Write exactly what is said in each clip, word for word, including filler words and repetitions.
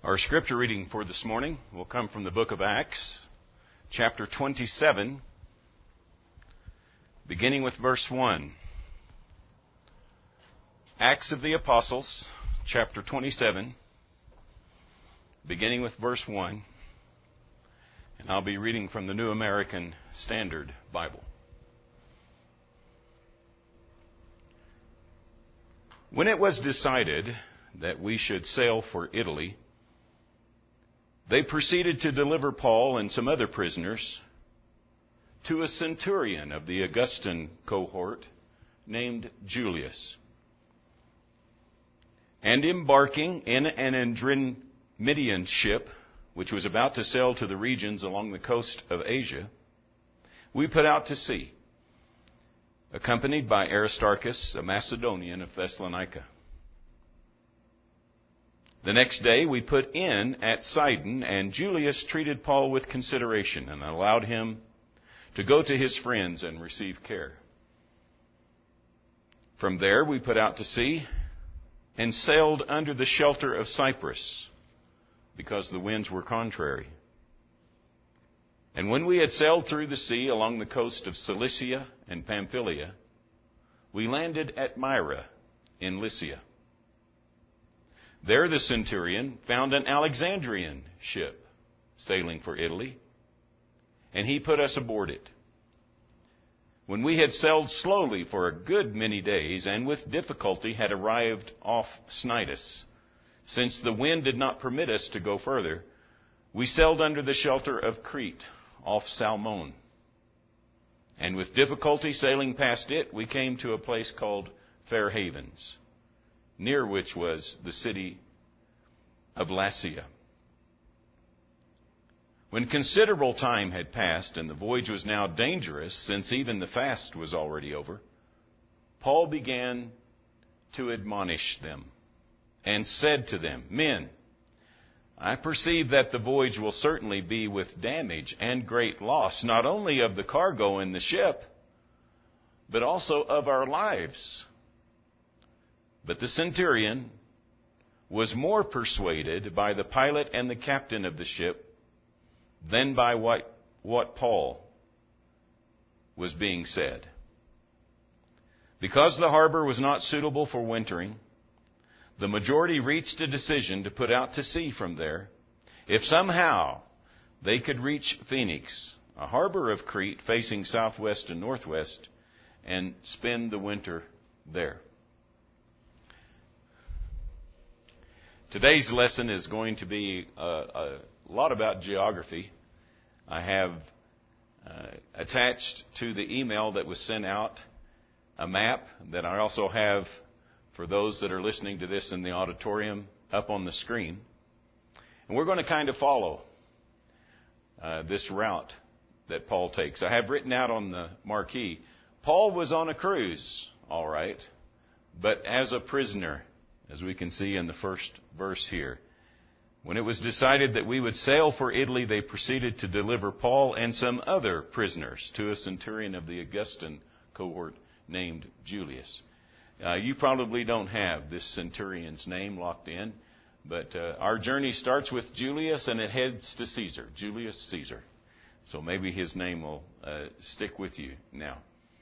Our scripture reading for this morning will come from the book of Acts, chapter twenty-seven, beginning with verse one. Acts of the Apostles, chapter twenty-seven, beginning with verse one. And I'll be reading from the New American Standard Bible. When it was decided that we should sail for Italy, they proceeded to deliver Paul and some other prisoners to a centurion of the Augustan cohort named Julius. And embarking in an Andromedian ship, which was about to sail to the regions along the coast of Asia, we put out to sea, accompanied by Aristarchus, a Macedonian of Thessalonica. The next day we put in at Sidon, and Julius treated Paul with consideration and allowed him to go to his friends and receive care. From there we put out to sea and sailed under the shelter of Cyprus, because the winds were contrary. And when we had sailed through the sea along the coast of Cilicia and Pamphylia, we landed at Myra in Lycia. There the centurion found an Alexandrian ship sailing for Italy, and he put us aboard it. When we had sailed slowly for a good many days, and with difficulty had arrived off Cnidus, since the wind did not permit us to go further, we sailed under the shelter of Crete, off Salmone. And with difficulty sailing past it, we came to a place called Fair Havens, near which was the city of Lasea. When considerable time had passed, and the voyage was now dangerous, since even the fast was already over, Paul began to admonish them, and said to them, "Men, I perceive that the voyage will certainly be with damage and great loss, not only of the cargo in the ship, but also of our lives." But the centurion was more persuaded by the pilot and the captain of the ship than by what, what Paul was being said. Because the harbor was not suitable for wintering, the majority reached a decision to put out to sea from there, if somehow they could reach Phoenix, a harbor of Crete facing southwest and northwest, and spend the winter there. Today's lesson is going to be a, a lot about geography. I have uh, attached to the email that was sent out a map that I also have for those that are listening to this in the auditorium up on the screen. And we're going to kind of follow uh, this route that Paul takes. I have written out on the marquee, Paul was on a cruise, all right, but as a prisoner, as we can see in the first verse here. When it was decided that we would sail for Italy, they proceeded to deliver Paul and some other prisoners to a centurion of the Augustan cohort named Julius. Uh, you probably don't have this centurion's name locked in, but uh, our journey starts with Julius and it heads to Caesar, Julius Caesar. So maybe his name will uh, stick with you now.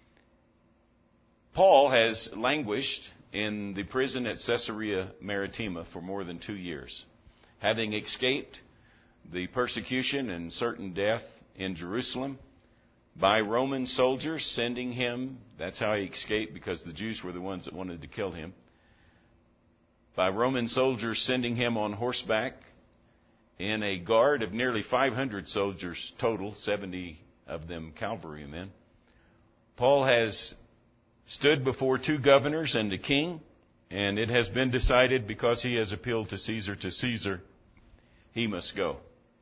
Paul has languished in the prison at Caesarea Maritima for more than two years, having escaped the persecution and certain death in Jerusalem by Roman soldiers sending him. That's how he escaped, because the Jews were the ones that wanted to kill him. By Roman soldiers sending him on horseback in a guard of nearly five hundred soldiers total, seventy of them cavalrymen. Paul has stood before two governors and the king, and it has been decided, because he has appealed to Caesar, to Caesar, he must go.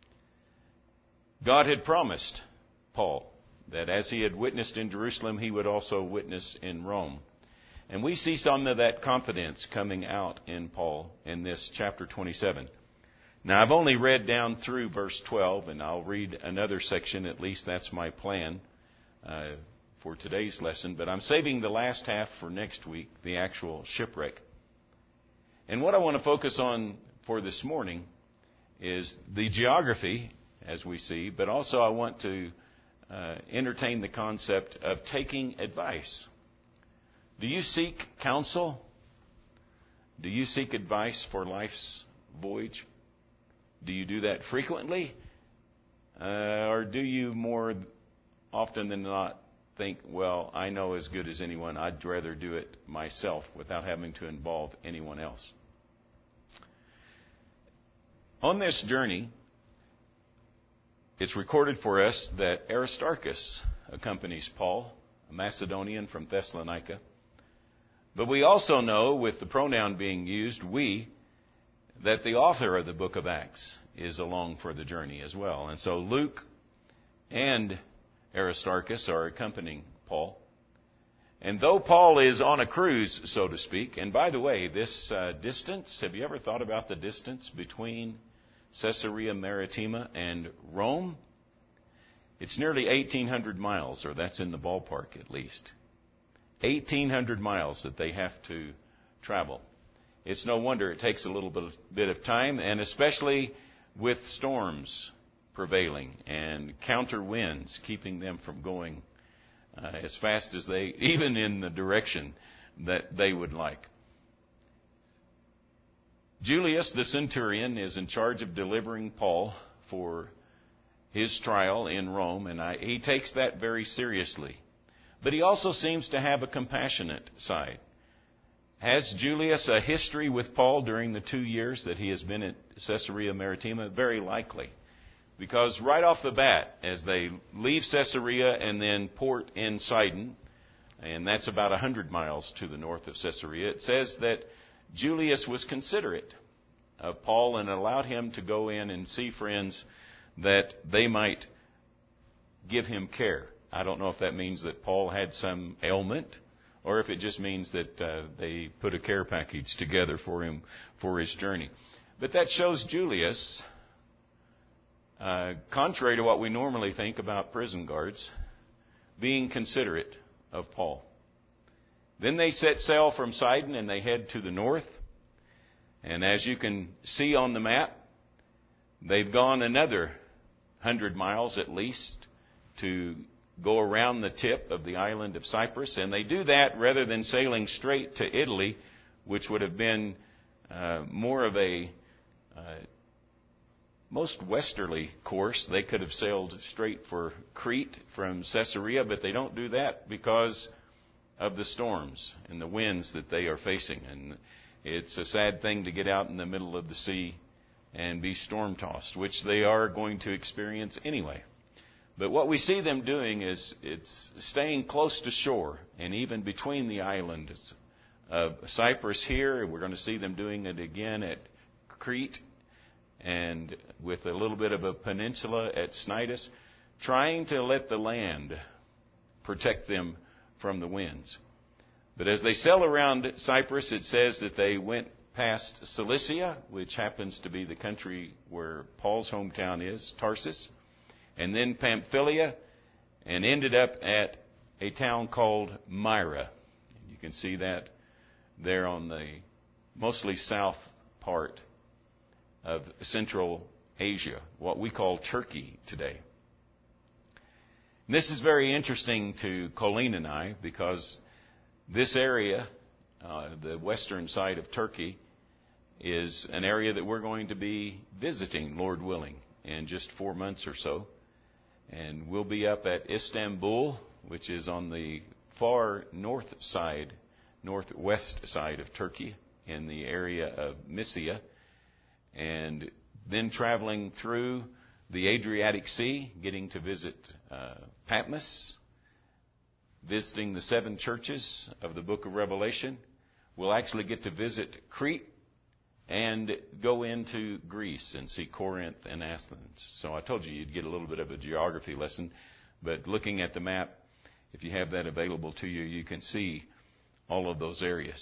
God had promised Paul that as he had witnessed in Jerusalem, he would also witness in Rome. And we see some of that confidence coming out in Paul in this chapter twenty-seven. Now, I've only read down through verse twelve, and I'll read another section, at least that's my plan uh, for today's lesson. But I'm saving the last half for next week, the actual shipwreck. And what I want to focus on for this morning is the geography, as we see, but also I want to uh, entertain the concept of taking advice. Do you seek counsel? Do you seek advice for life's voyage? Do you do that frequently? Uh, or do you more often than not think, well, I know as good as anyone, I'd rather do it myself without having to involve anyone else? On this journey, it's recorded for us that Aristarchus accompanies Paul, a Macedonian from Thessalonica. But we also know, with the pronoun being used, we, that the author of the book of Acts is along for the journey as well. And so Luke and Aristarchus are accompanying Paul. And though Paul is on a cruise, so to speak, and by the way, this uh, distance, have you ever thought about the distance between Caesarea Maritima and Rome? It's nearly eighteen hundred miles, or that's in the ballpark at least. eighteen hundred miles that they have to travel. It's no wonder it takes a little bit of, bit of time, and especially with storms prevailing and counter winds keeping them from going uh, as fast as they, even in the direction that they would like. Julius, the centurion, is in charge of delivering Paul for his trial in Rome, and I, he takes that very seriously. But he also seems to have a compassionate side. Has Julius a history with Paul during the two years that he has been at Caesarea Maritima? Very likely. Because right off the bat, as they leave Caesarea and then port in Sidon, and that's about one hundred miles to the north of Caesarea, it says that Julius was considerate of Paul and allowed him to go in and see friends that they might give him care. I don't know if that means that Paul had some ailment, or if it just means that uh, they put a care package together for him for his journey. But that shows Julius, uh, contrary to what we normally think about prison guards, being considerate of Paul. Then they set sail from Sidon and they head to the north. And as you can see on the map, they've gone another hundred miles at least to go around the tip of the island of Cyprus, and they do that rather than sailing straight to Italy, which would have been uh, more of a uh, most westerly course. They could have sailed straight for Crete from Caesarea, but they don't do that because of the storms and the winds that they are facing. And it's a sad thing to get out in the middle of the sea and be storm-tossed, which they are going to experience anyway. But what we see them doing is it's staying close to shore, and even between the islands of Cyprus here, we're going to see them doing it again at Crete, and with a little bit of a peninsula at Cnidus, trying to let the land protect them from the winds. But as they sail around Cyprus, it says that they went past Cilicia, which happens to be the country where Paul's hometown is, Tarsus, and then Pamphylia, and ended up at a town called Myra. You can see that there on the mostly south part of Central Asia, what we call Turkey today. And this is very interesting to Colleen and I, because this area, uh, the western side of Turkey, is an area that we're going to be visiting, Lord willing, in just four months or so. And we'll be up at Istanbul, which is on the far north side, northwest side of Turkey, in the area of Mysia. And then traveling through the Adriatic Sea, getting to visit uh, Patmos, visiting the seven churches of the book of Revelation. We'll actually get to visit Crete and go into Greece and see Corinth and Athens. So I told you you'd get a little bit of a geography lesson, but looking at the map, if you have that available to you, you can see all of those areas.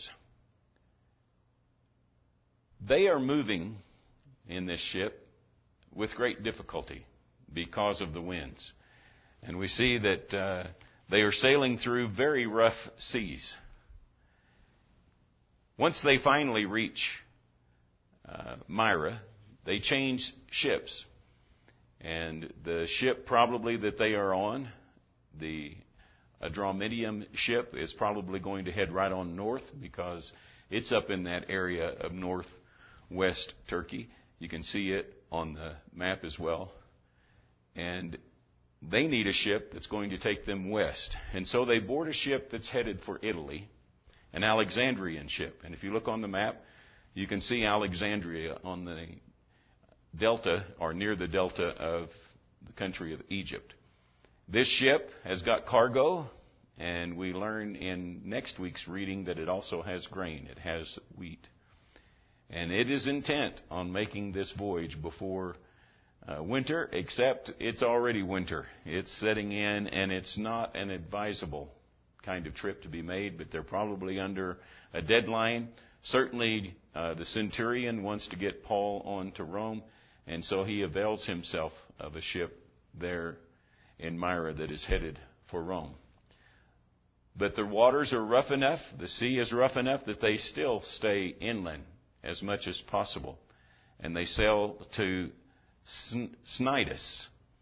They are moving in this ship with great difficulty because of the winds. And we see that uh, they are sailing through very rough seas. Once they finally reach uh, Myra, they change ships. And the ship probably that they are on, the Adramyttium ship, is probably going to head right on north because it's up in that area of northwest Turkey. You can see it on the map as well. And they need a ship that's going to take them west. And so they board a ship that's headed for Italy, an Alexandrian ship. And if you look on the map, you can see Alexandria on the delta or near the delta of the country of Egypt. This ship has got cargo, and we learn in next week's reading that it also has grain. It has wheat. And it is intent on making this voyage before uh, winter, except it's already winter. It's setting in, and it's not an advisable kind of trip to be made, but they're probably under a deadline. Certainly, uh, the centurion wants to get Paul on to Rome, and so he avails himself of a ship there in Myra that is headed for Rome. But the waters are rough enough, the sea is rough enough that they still stay inland as much as possible. And they sail to Cnidus.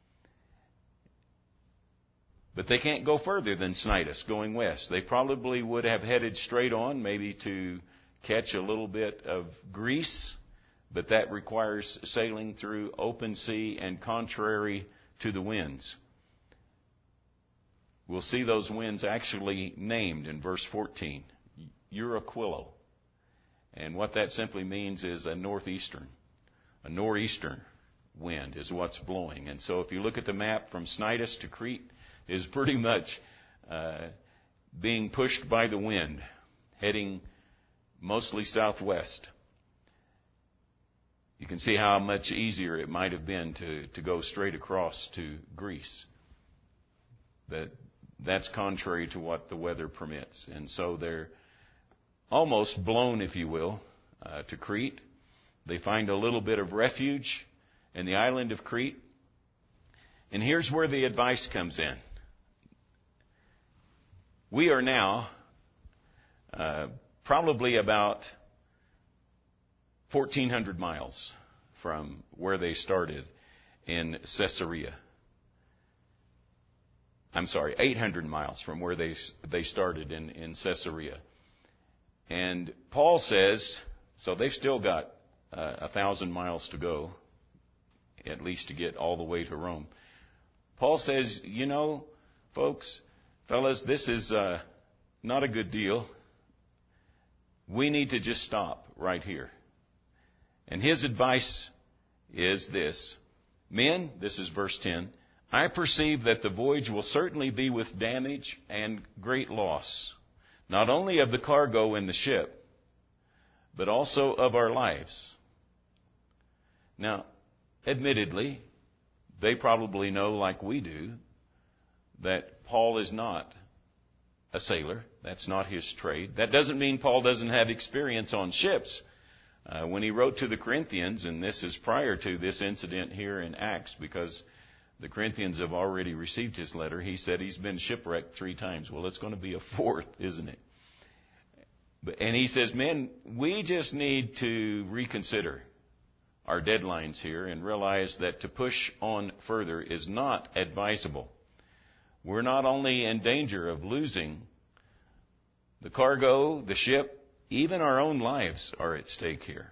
But they can't go further than Cnidus, going west. They probably would have headed straight on, maybe to catch a little bit of Greece, but that requires sailing through open sea and contrary to the winds. We'll see those winds actually named in verse fourteen. Euraquilo. And what that simply means is a northeastern, a nor'eastern wind is what's blowing. And so if you look at the map, from Cnidus to Crete is pretty much uh, being pushed by the wind, heading mostly southwest. You can see how much easier it might have been to, to go straight across to Greece. But that's contrary to what the weather permits. And so they're almost blown, if you will, uh, to Crete. They find a little bit of refuge in the island of Crete. And here's where the advice comes in. We are now uh, probably about fourteen hundred miles from where they started in Caesarea. I'm sorry, eight hundred miles from where they they started in, in Caesarea. And Paul says, so they've still got uh, a thousand miles to go, at least to get all the way to Rome. Paul says, you know, folks, fellas, this is uh, not a good deal. We need to just stop right here. And his advice is this. Men, this is verse ten, I perceive that the voyage will certainly be with damage and great loss, not only of the cargo in the ship, but also of our lives. Now, admittedly, they probably know, like we do, that Paul is not a sailor. That's not his trade. That doesn't mean Paul doesn't have experience on ships. Uh, when he wrote to the Corinthians, and this is prior to this incident here in Acts, because the Corinthians have already received his letter, he said he's been shipwrecked three times. Well, it's going to be a fourth, isn't it? But, and he says, men, we just need to reconsider our deadlines here and realize that to push on further is not advisable. We're not only in danger of losing the cargo, the ship, even our own lives are at stake here.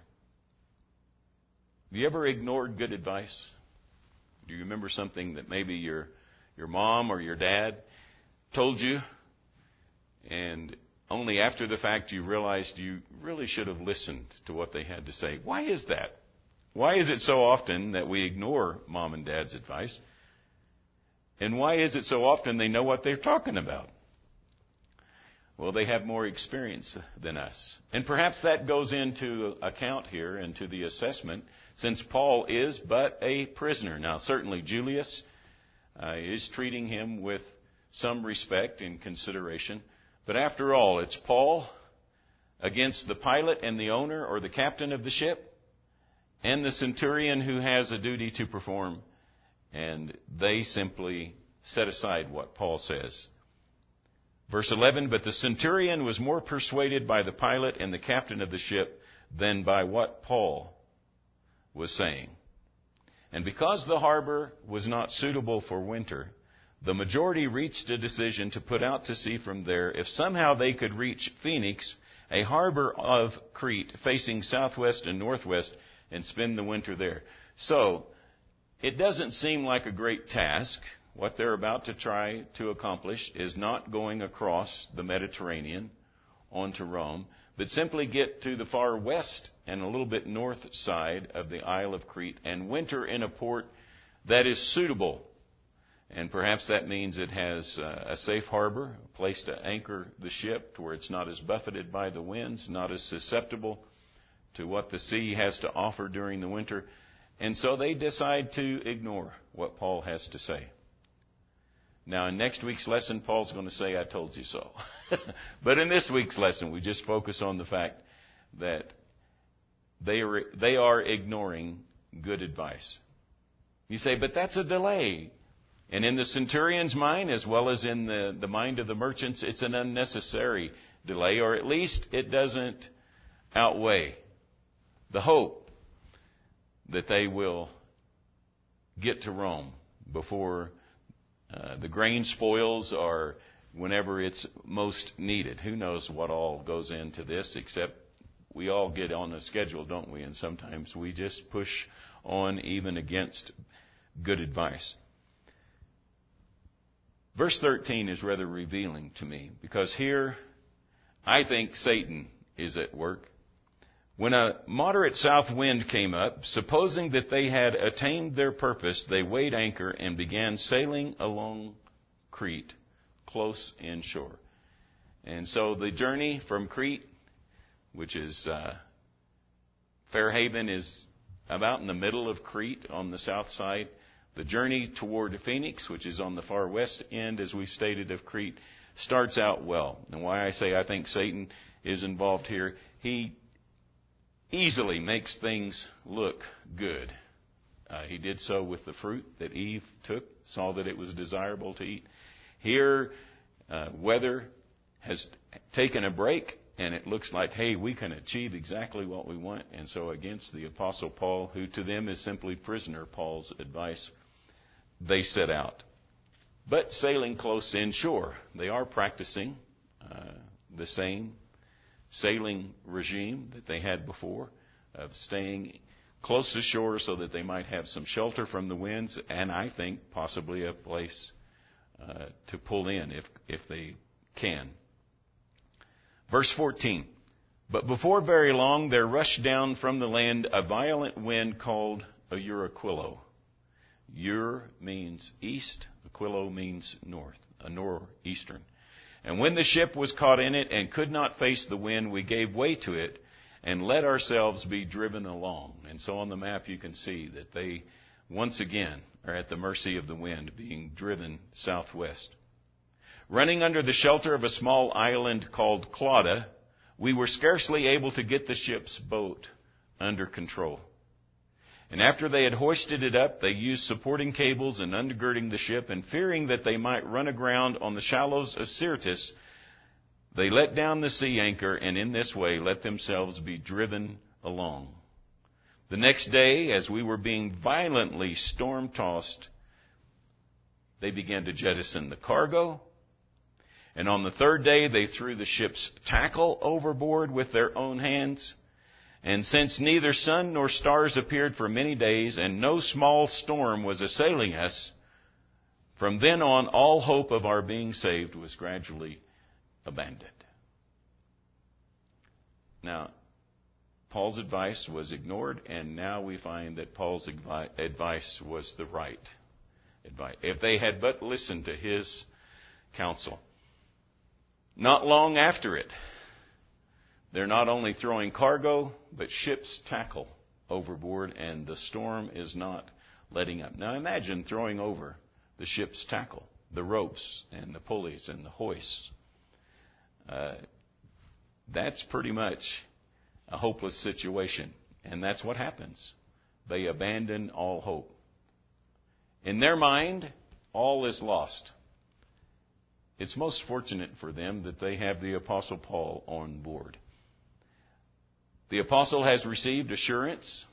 Have you ever ignored good advice? Do you remember something that maybe your your mom or your dad told you, and only after the fact you realized you really should have listened to what they had to say? Why is that? Why is it so often that we ignore mom and dad's advice? And why is it so often they know what they're talking about? Well, they have more experience than us. And perhaps that goes into account here, into the assessment, since Paul is but a prisoner. Now, certainly Julius uh, is treating him with some respect and consideration. But after all, it's Paul against the pilot and the owner or the captain of the ship and the centurion who has a duty to perform. And they simply set aside what Paul says. Verse eleven, but the centurion was more persuaded by the pilot and the captain of the ship than by what Paul was saying. And because the harbor was not suitable for winter, the majority reached a decision to put out to sea from there if somehow they could reach Phoenix, a harbor of Crete, facing southwest and northwest, and spend the winter there. So, it doesn't seem like a great task. What they're about to try to accomplish is not going across the Mediterranean onto Rome, but simply get to the far west and a little bit north side of the Isle of Crete and winter in a port that is suitable. And perhaps that means it has a safe harbor, a place to anchor the ship to where it's not as buffeted by the winds, not as susceptible to what the sea has to offer during the winter. And so they decide to ignore what Paul has to say. Now, in next week's lesson, Paul's going to say, I told you so. But in this week's lesson, we just focus on the fact that they are, they are ignoring good advice. You say, but that's a delay. And in the centurion's mind, as well as in the, the mind of the merchants, it's an unnecessary delay, or at least it doesn't outweigh the hope that they will get to Rome before uh, the grain spoils or whenever it's most needed. Who knows what all goes into this, except we all get on a schedule, don't we? And sometimes we just push on even against good advice. Verse thirteen is rather revealing to me, because here I think Satan is at work. When a moderate south wind came up, supposing that they had attained their purpose, they weighed anchor and began sailing along Crete, close inshore. And so the journey from Crete, which is uh, Fairhaven, is about in the middle of Crete on the south side. The journey toward Phoenix, which is on the far west end, as we've stated, of Crete, starts out well. And why I say I think Satan is involved here, he easily makes things look good. Uh, he did so with the fruit that Eve took, saw that it was desirable to eat. Here, uh, weather has taken a break, and it looks like, hey, we can achieve exactly what we want. And so against the Apostle Paul, who to them is simply prisoner Paul's advice, they set out. But sailing close inshore, they are practicing uh, the same sailing regime that they had before, of staying close to shore so that they might have some shelter from the winds, and I think possibly a place uh, to pull in if, if they can. Verse fourteen, but before very long there rushed down from the land a violent wind called a Euraquilo. Eur means east, Aquilo means north, a northeastern. And when the ship was caught in it and could not face the wind, we gave way to it and let ourselves be driven along. And so on the map you can see that they once again are at the mercy of the wind, being driven southwest. Running under the shelter of a small island called Clauda, we were scarcely able to get the ship's boat under control. And after they had hoisted it up, they used supporting cables and undergirding the ship, and fearing that they might run aground on the shallows of Syrtis, they let down the sea anchor, and in this way let themselves be driven along. The next day, as we were being violently storm-tossed, they began to jettison the cargo. And on the third day, they threw the ship's tackle overboard with their own hands. And since neither sun nor stars appeared for many days, and no small storm was assailing us, from then on all hope of our being saved was gradually abandoned. Now, Paul's advice was ignored, and now we find that Paul's advice was the right advice. If they had but listened to his counsel. Not long after it, they're not only throwing cargo, but ship's tackle overboard, and the storm is not letting up. Now imagine throwing over the ship's tackle, the ropes and the pulleys and the hoists. Uh, that's pretty much a hopeless situation. And that's what happens. They abandon all hope. In their mind, all is lost. It's most fortunate for them that they have the Apostle Paul on board. The apostle has received assurance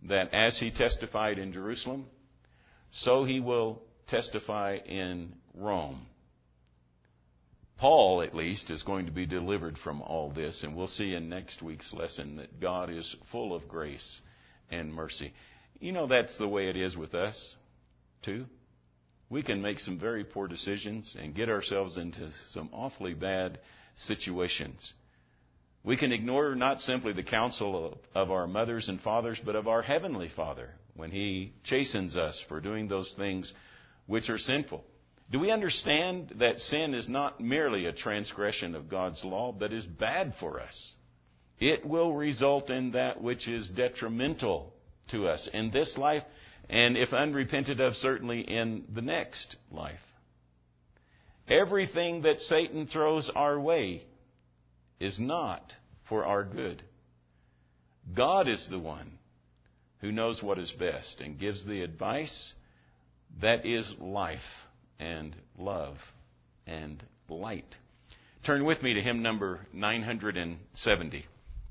that as he testified in Jerusalem, so he will testify in Rome. Paul, at least, is going to be delivered from all this, and we'll see in next week's lesson that God is full of grace and mercy. You know, that's the way it is with us, too. We can make some very poor decisions and get ourselves into some awfully bad situations. We can ignore not simply the counsel of, of our mothers and fathers, but of our Heavenly Father when He chastens us for doing those things which are sinful. Do we understand that sin is not merely a transgression of God's law, but is bad for us? It will result in that which is detrimental to us in this life, and if unrepented of, certainly in the next life. Everything that Satan throws our way is not for our good. God is the one who knows what is best and gives the advice that is life and love and light. Turn with me to hymn number nine hundred seventy.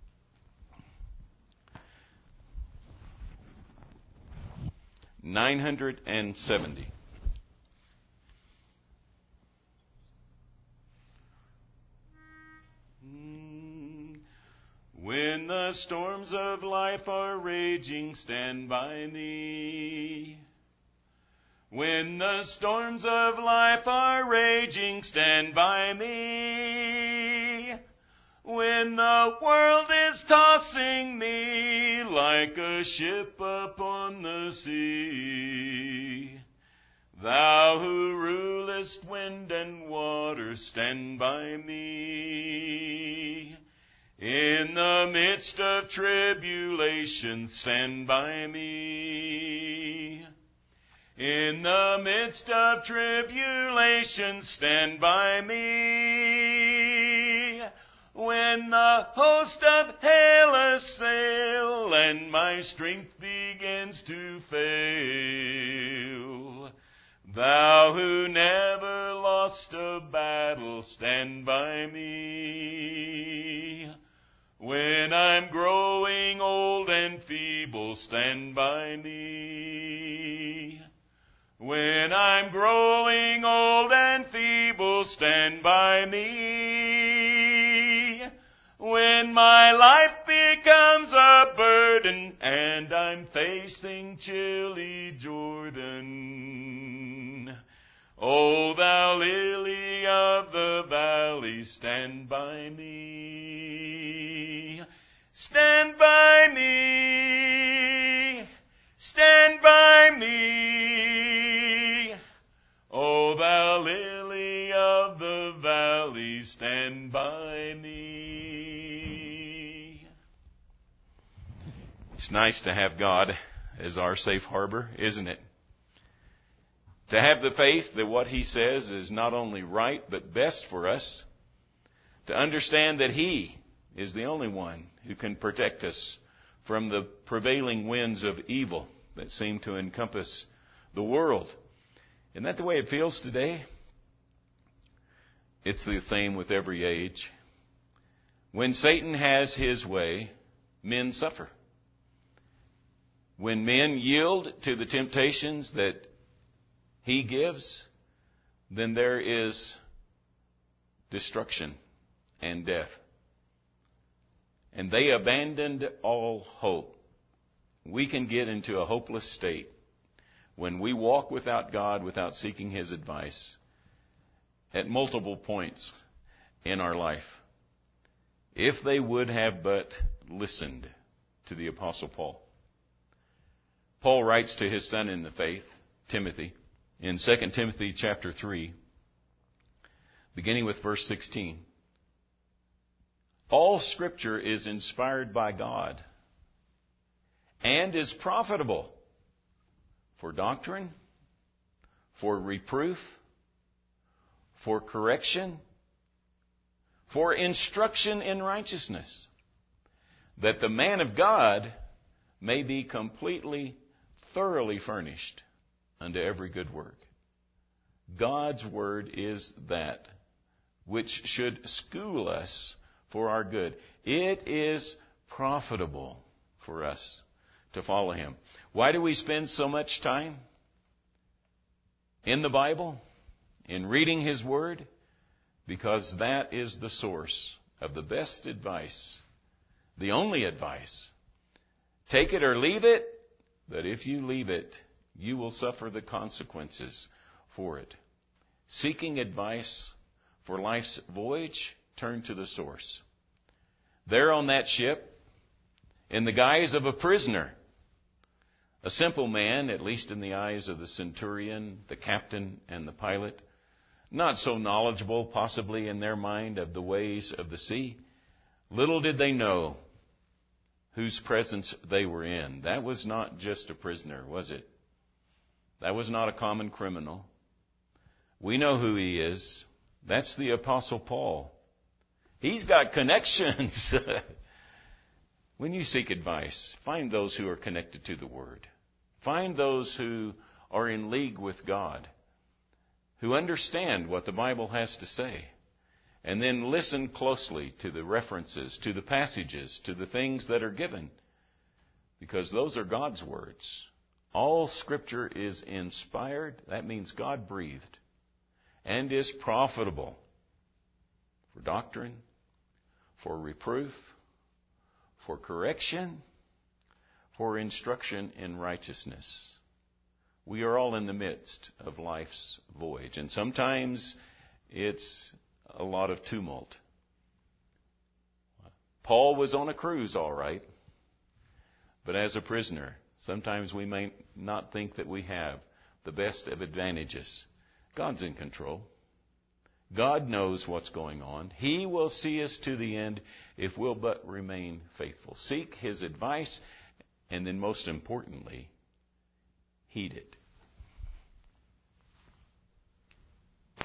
nine hundred seventy. When the storms of life are raging, stand by me. When the storms of life are raging, stand by me. When the world is tossing me like a ship upon the sea, Thou who rulest wind and water, stand by me. In the midst of tribulation, stand by me. In the midst of tribulation, stand by me. When the host of hell assail and my strength begins to fail, Thou who never lost a battle, stand by me. When I'm growing old and feeble, stand by me. When I'm growing old and feeble, stand by me. When my life becomes a burden and I'm facing chilly Jordan, O Thou lily of the valley, stand by me. Stand by me. Stand by me. O Thou lily of the valley, stand by me. It's nice to have God as our safe harbor, isn't it? To have the faith that what He says is not only right, but best for us. To understand that He is the only one who can protect us from the prevailing winds of evil that seem to encompass the world. Isn't that the way it feels today? It's the same with every age. When Satan has his way, men suffer. When men yield to the temptations that he gives, then there is destruction and death. And they abandoned all hope. We can get into a hopeless state when we walk without God, without seeking His advice, at multiple points in our life. If they would have but listened to the Apostle Paul. Paul writes to his son in the faith, Timothy, in Second Timothy chapter three, beginning with verse sixteen. All Scripture is inspired by God and is profitable for doctrine, for reproof, for correction, for instruction in righteousness, that the man of God may be completely, thoroughly furnished unto every good work. God's Word is that which should school us for our good. It is profitable for us to follow Him. Why do we spend so much time in the Bible, in reading His Word? Because that is the source of the best advice, the only advice. Take it or leave it, but if you leave it, you will suffer the consequences for it. Seeking advice for life's voyage, turn to the source. There on that ship, in the guise of a prisoner, a simple man, at least in the eyes of the centurion, the captain, and the pilot, not so knowledgeable, possibly in their mind, of the ways of the sea. Little did they know whose presence they were in. That was not just a prisoner, was it? That was not a common criminal. We know who he is. That's the Apostle Paul. He's got connections. When you seek advice, find those who are connected to the Word. Find those who are in league with God, who understand what the Bible has to say. And then listen closely to the references, to the passages, to the things that are given. Because those are God's words. All Scripture is inspired. That means God breathed. And is profitable for doctrine, for reproof, for correction, for instruction in righteousness. We are all in the midst of life's voyage. And sometimes it's a lot of tumult. Paul was on a cruise, all right. But as a prisoner, sometimes we may not think that we have the best of advantages. God's in control. God knows what's going on. He will see us to the end if we'll but remain faithful. Seek His advice, and then most importantly, heed it.